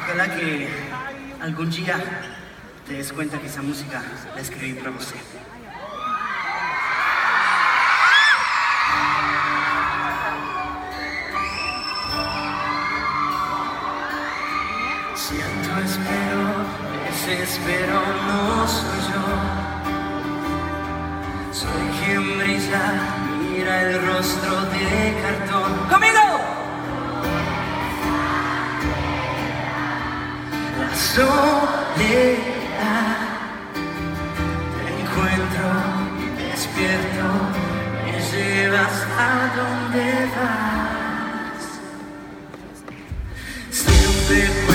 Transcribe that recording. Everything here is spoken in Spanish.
Ojalá que algún día te des cuenta que esa música la escribí para usted. Siento, espero, desespero, no soy yo. Soy quien brilla, mira el rostro de cartón. ¡Conmigo! La soledad, te encuentro y despierto, me llevas a donde vas. Siempre